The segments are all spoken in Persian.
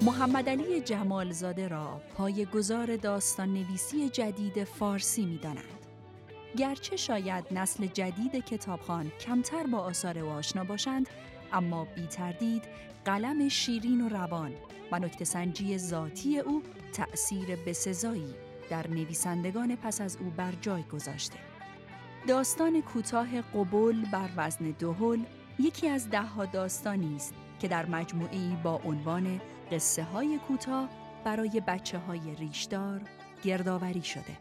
محمدعلی جمالزاده را پایه‌گذار داستان نویسی جدید فارسی می‌دانند. گرچه شاید نسل جدید کتابخوان کمتر با آثار او آشنا باشند، اما بی تردید قلم شیرین و روان و نکته‌سنجی ذاتی او تأثیر بسزایی در نویسندگان پس از او بر جای گذاشته. داستان کوتاه قبول بر وزن دهل یکی از 10 داستانی است که در مجموعه‌ای با عنوان قصه‌های کوتاه برای بچه‌های ریشدار گردآوری شده.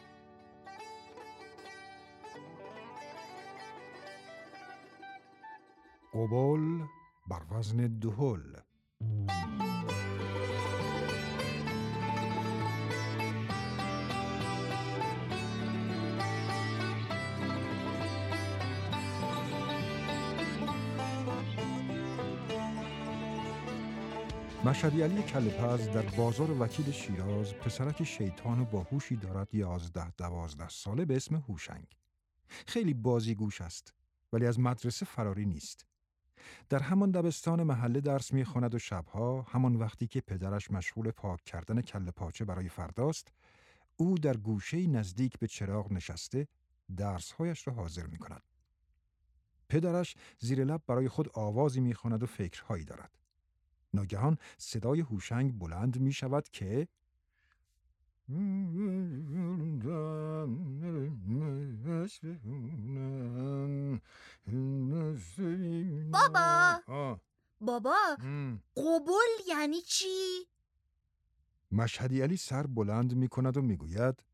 قبول بر وزن دهل. مشهدیعلی کله‌پز در بازار وکیل شیراز پسرک شیطان و باهوشی دارد 11-12 ساله به اسم هوشنگ. خیلی بازیگوش است ولی از مدرسه فراری نیست. در همان دبستان محله درس می‌خواند و شبها همان وقتی که پدرش مشغول پاک کردن کله پاچه برای فرداست، او در گوشه‌ای نزدیک به چراغ نشسته درس‌هایش را حاضر می‌کند. پدرش زیر لب برای خود آوازی می‌خواند و فکرهایی دارد. ناگهان صدای هوشنگ بلند می شود که بابا قبول یعنی چی؟ مشهدیعلی سر بلند می کند و می گوید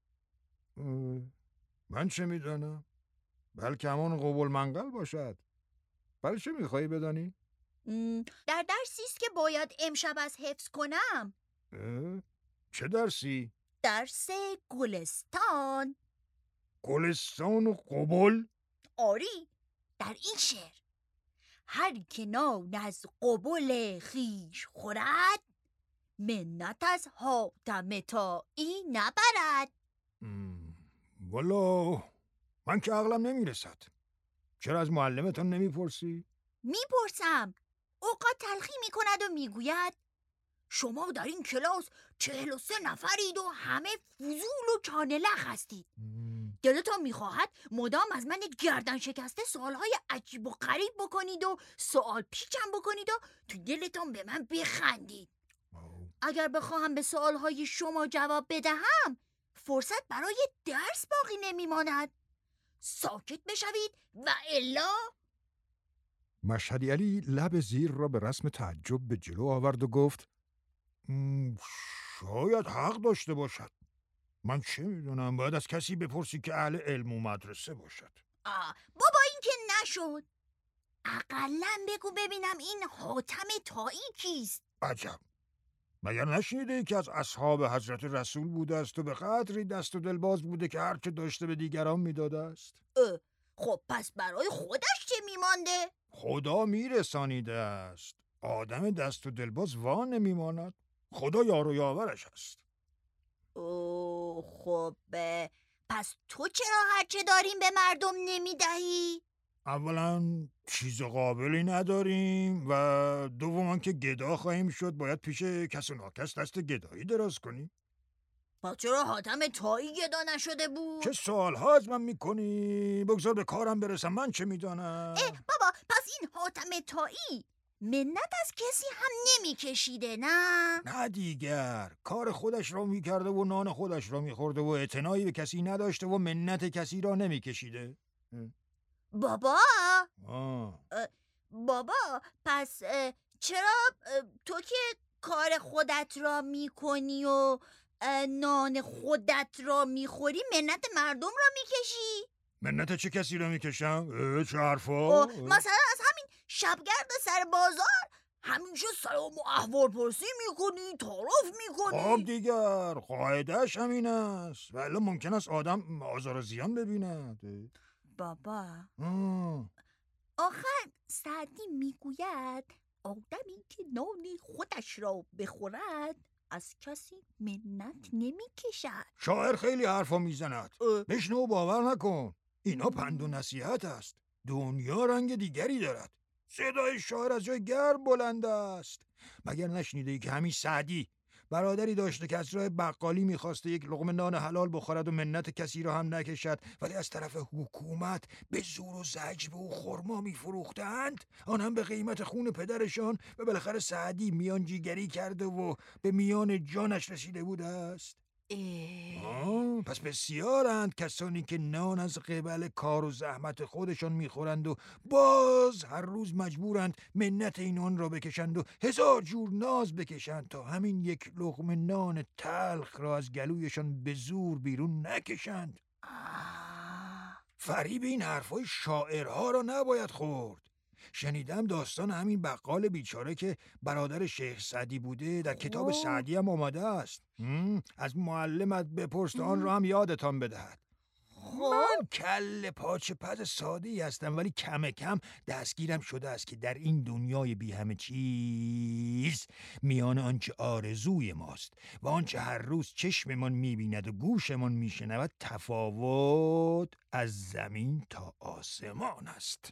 من چه می دانم؟ بلکه همون قبول منقل باشد. برای چه می خواهی بدانی؟ در درسی است که باید امشب از حفظ کنم. چه درسی؟ درس گلستان. گلستان و قبول؟ آری، در این شعر: هر که نان از قبول خویش خورد، منت از حاتم طایی نبرد. والا من که عقلم نمیرسد. چرا از معلمتون نمیپرسی؟ میپرسم. اوقات تلخی میکند و میگوید شما در این کلاس 43 نفرید و همه فضول و چانلخ هستید. دلتان میخواهد مدام از من گردن شکسته سوالهای عجیب و غریب بکنید و سوال پیچم بکنید و تو دلتان به من بخندید. اگر بخواهم به سوالهای شما جواب بدهم، فرصت برای درس باقی نمیماند. ساکت بشوید و الا. مشهدیعلی لب زیر را به رسم تعجب به جلو آورد و گفت شاید حق داشته باشد. من چه میدونم، باید از کسی بپرسی که اهل علم و مدرسه باشد. بابا این که نشد. اقلن بگو ببینم این حاتم طایی کیست؟ عجب، مگر نشنیده که از اصحاب حضرت رسول بوده است و به قدری دست و دلباز بوده که هر چه داشته به دیگران میداده است؟ خب پس برای خودش چه میمانده؟ خدا میرسانیده است. آدم دست و دلباز وان نمیماند. خدا یار و یاورش است. خب پس تو چرا هرچه داریم به مردم نمیدهی؟ اولا چیز قابلی نداریم و دوما که گدا خواهیم شد باید پیش کس و ناکس دست گدایی دراز کنیم. پس چرا حاتم طایی گدا نشده بود؟ چه سوالها از من میکنی؟ بگذار به کارم برسم، من چه میدانم؟ بابا پس این حاتم طایی منت از کسی هم نمیکشیده نه؟ نه دیگر، کار خودش را میکرده و نان خودش را میخورده و اعتنایی به کسی نداشته و منت کسی را نمیکشیده. بابا بابا پس چرا تو که کار خودت را میکنی و نان خودت را میخوری منت مردم را میکشی؟ منت چه کسی را میکشم؟ چه حرفا؟ مثلا از همین شبگرد سر بازار همیشه سلام و احوال پرسی میکنی، تعارف میکنی. خب دیگر قاعدهش همین است، ولی ممکن است آدم آزار و زیان ببیند. بابا آخر سعدی میگوید آدمی که نان خودش را بخورد از کسی منت نمیکشد. شاعر خیلی حرفا میزند. بشنو و باور نکن. اینا پند و نصیحت است. دنیا رنگ دیگری دارد. صدای شاعر از جای گرم بلند است. مگر نشنیدی که همین سعدی برادری داشته که از راه بقالی میخواسته یک لقمه نان حلال بخورد و منت کسی را هم نکشد، ولی از طرف حکومت به زور و زجر به او خرما میفروختند، آن هم به قیمت خون پدرشان، و بالاخره سعدی میانجیگری کرده و به میان جانش رسیده بوده است. پس بسیارند کسانی که نان از قبل کار و زحمت خودشان میخورند و باز هر روز مجبورند منت این نان را بکشند و 1000 جور ناز بکشند تا همین یک لقمه نان تلخ را از گلویشان به زور بیرون نکشند. فریب این حرفای شاعرها را نباید خورد. شنیدم داستان همین بقال بیچاره که برادر شیخ سعدی بوده در کتاب سعدی هم آمده است. از معلمت بپرس تا آن را هم یادتان بدهد. من کل پاچه پز ساده‌ای هستم، ولی کم کم دستگیرم شده است که در این دنیای بی همه چیز میان آنچه آرزوی ماست و آنچه هر روز چشممان می‌بیند و گوشمان می‌شنود تفاوت از زمین تا آسمان است.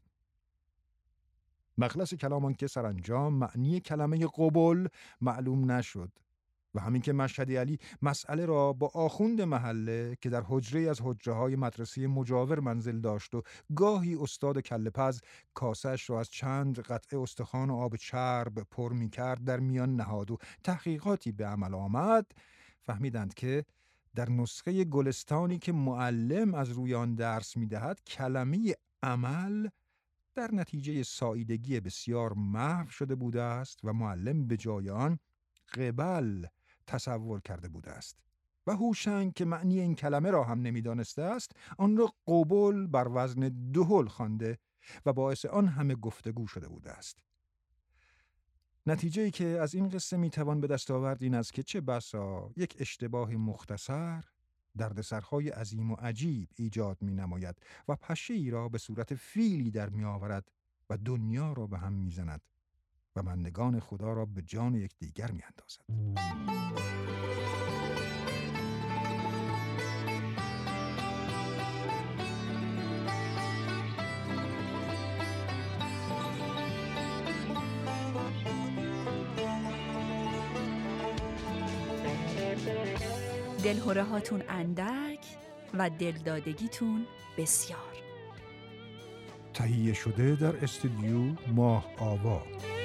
مخلص کلامان که سرانجام معنی کلمه قبول معلوم نشد و همین که مشهدی علی مسئله را با آخوند محله که در حجره از حجره‌های مدرسه مجاور منزل داشت و گاهی استاد کله‌پز کاسه‌اش را از چند قطعه استخوان و آب چرب پر می‌کرد در میان نهاد و تحقیقاتی به عمل آمد، فهمیدند که در نسخه گلستانی که معلم از روی آن درس می‌دهد کلمه عمل در نتیجه ساییدگی بسیار محو شده بوده است و معلم به جای آن قبل تصور کرده بوده است و هوشنگ که معنی این کلمه را هم نمیدانسته است آن را قبول بر وزن دهل خوانده و باعث آن همه گفتگو شده بوده است. نتیجه‌ای که از این قصه میتوان به دست آورد این است که چه بسا یک اشتباه مختصر دردسرهای عظیم و عجیب ایجاد می نماید و پشه‌ای را به صورت فیلی در می آورد و دنیا را به هم می زند و بندگان خدا را به جان یکدیگر می اندازد. دلهره هاتون اندک و دلدادگیتون بسیار. تهیه شده در استودیو ماه آوا.